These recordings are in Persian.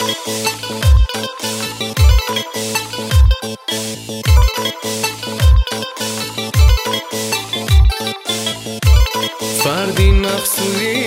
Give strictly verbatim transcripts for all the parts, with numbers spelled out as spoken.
فردین مقصودی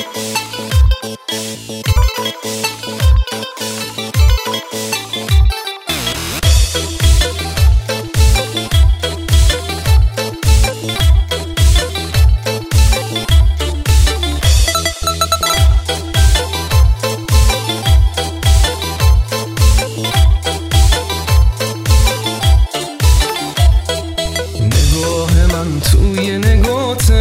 توی نگات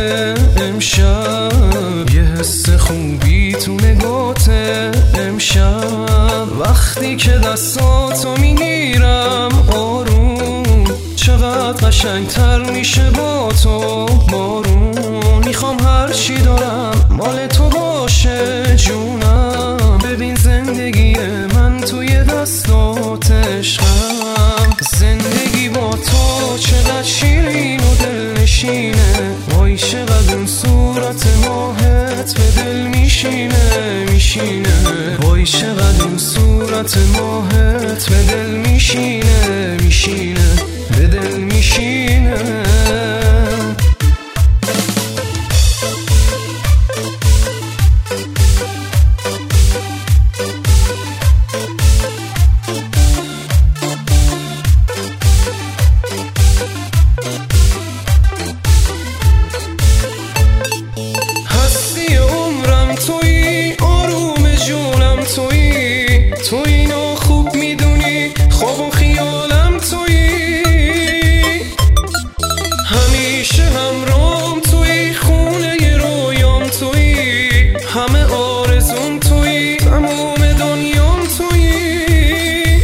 امشب یه حس خوبی تو نگات امشب وقتی که دستاتو میگیرم آروم چقدر قشنگتر میشه با تو بارون میخوام هرچی دارم مال تو باشه جونم ببین زندگی من توی دستات عشقم زندگی با تو چقدر شیرین و دلنشینه وای چقدر اون صورت ماهت به دل میشینه میشینه وای چقدر اون صورت ماهت به دل میشینه میشینه به دل میشینه تو اینو خوب میدونی خواب و خیالم تویی همیشه همرام تویی خونه رویام تویی همه آرزون تویی تموم دنیام تویی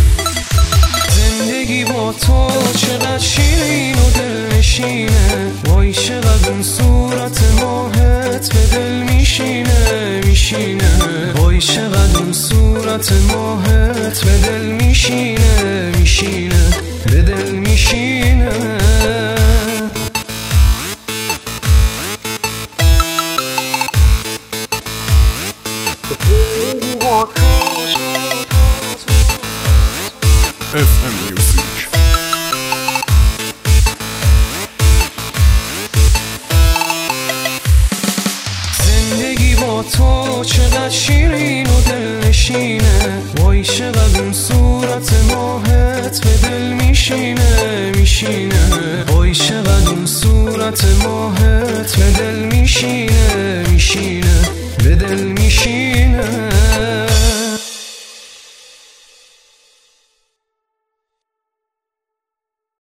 زندگی با تو چقدر شیرین و دلنشینه وای چقدر اون صورت ماهت به دل میشینه میشینه وای چقدر اون صورت ماهت به دل میشینه میشینه به دل میشینه اف ام Music. زندگی با تو چقدر شیرین و دلنشینه وای چقدر اون صورت ماهت به دل میشینه میشینه وای چقدر اون صورت ماهت به دل میشینه